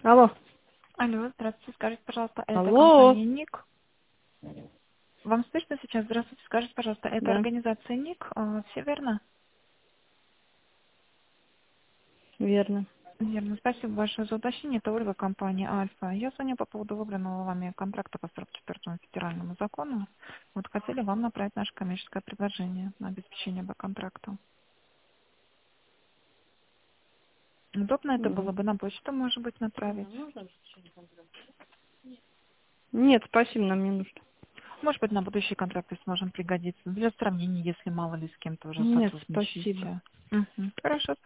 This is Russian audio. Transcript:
Алло. Алло, здравствуйте. Скажите, пожалуйста, это Алло. компания НИК? Вам слышно сейчас? Здравствуйте. Скажите, пожалуйста, это Да, организация НИК? Все верно? верно. Верно. Спасибо большое за уточнение. Это Ольга, компания Альфа. Я звоню по поводу выбранного вами контракта по 44-му федеральному закону. Вот хотели вам направить наше коммерческое предложение на обеспечение по контракту. Удобно это было Мгм. бы на почту, может быть, направить? Нет, спасибо, нам не нужно. Может быть, на будущие контракты сможем пригодиться. Для сравнения, если мало ли с кем-то уже Нет, спасибо. сотрудничаете. Мгм. Хорошо.